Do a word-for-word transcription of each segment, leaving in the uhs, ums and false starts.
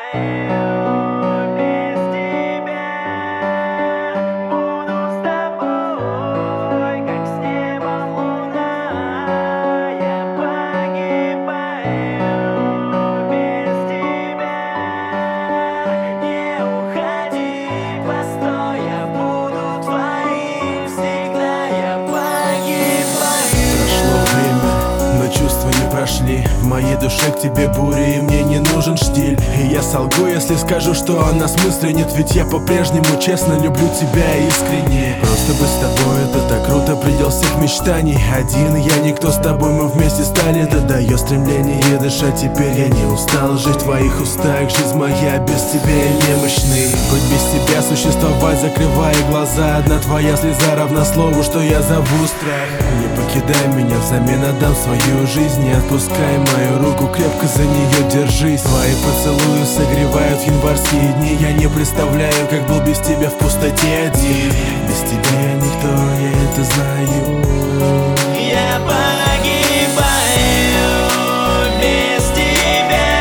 В моей душе к тебе буря, и мне не нужен штиль. И я солгу, если скажу, что о нас мысли нет. Ведь я по-прежнему честно люблю тебя искренне. Просто быть с тобой, это так круто, предел всех мечтаний. Один я, никто, с тобой мы вместе стали. Это дает стремление дышать, теперь я не устал жить в твоих устах. Жизнь моя без тебя я немощный. Быть без тебя, существовать, закрывая глаза. Одна твоя слеза равна слову, что я зову страх. Не покидай меня, взамен отдам свою жизнь. Не отпускай мою руку, крепко за нее держись. Твои поцелуи согревают январские дни. Я не представляю, как был без тебя в пустоте один. Без тебя я никто, я это знаю. Я погибаю без тебя.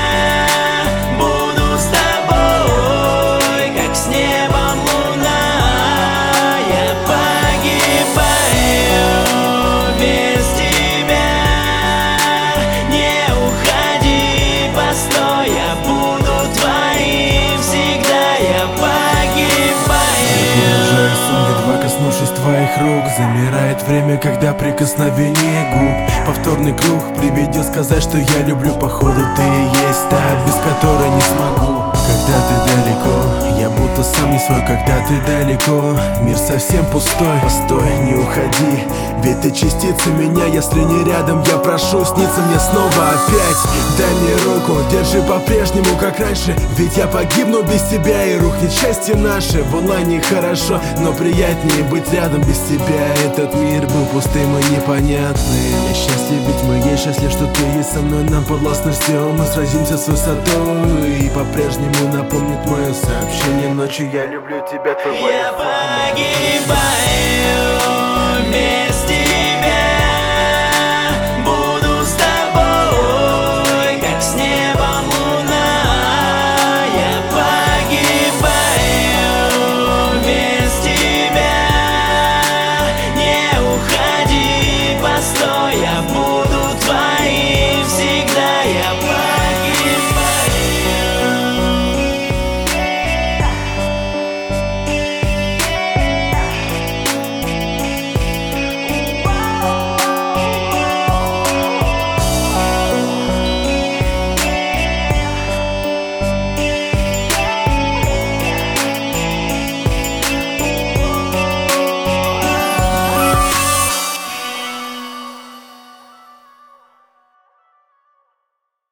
Буду с тобой, как с небом луна. Я погибаю без тебя. Не уходи, постой, я буду твоим всегда. Я погибаю. Погружаюсь в сон, едва коснувшись твоих рук. Замирает время, когда прикосновение губ. Повторный круг приведет сказать, что я люблю. Походу ты и есть та, без которой не смогу. Когда ты далеко, я будто сам не свой. Когда ты далеко, мир совсем пустой. Постой, не уходи, ведь ты частица меня. Если не рядом, я прошу сниться мне снова опять. Дай мне руку, держи по-прежнему, как раньше. Ведь я погибну без тебя, и рухнет счастье наше. В онлайне хорошо, но приятнее быть рядом без тебя. Этот мир был пустым и непонятным. Я счастлив, ведь мы есть, счастлив, что ты есть со мной. Нам подвластно все, мы сразимся с высотой. И по-прежнему напомнит мое сообщение ночью. Я люблю тебя, твой Я погибаю без тебя. Буду с тобой, как снег.